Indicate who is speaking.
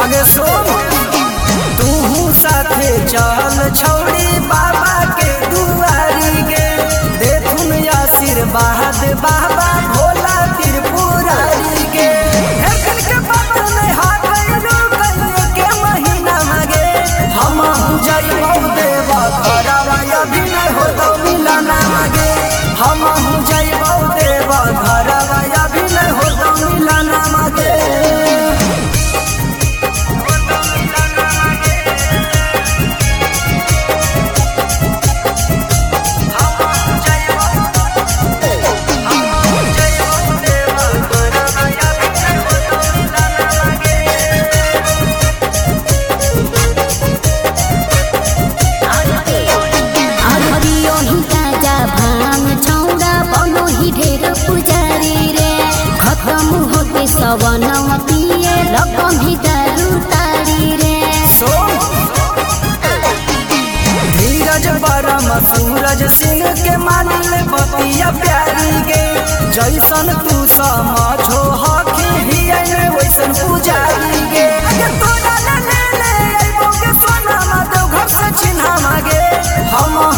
Speaker 1: आगे सुन तू साथे चल छौड़ी बाबा के दुआरी गे देखुन आशीर्वाद बाबा भोला त्रिपुरारी गे हेकन के बाबा में हाथ कइयो के महीना मागे हम जइबौ देवा घरवा अभी नहीं हो तो मिलना मागे हम जइबौ देवा घरवा अभी नहीं हो तो मिलना मागे
Speaker 2: सवनवा पिए रकम ही दारू तारी रे
Speaker 1: धीरज बरम सूरज सिंह के मानिल बतिया प्यारी गे जैसन तू समझो हकी हिया में वैसन पुजारी गे तोरा ले अइबो के सोना देव घर से चिन्हा मागे हम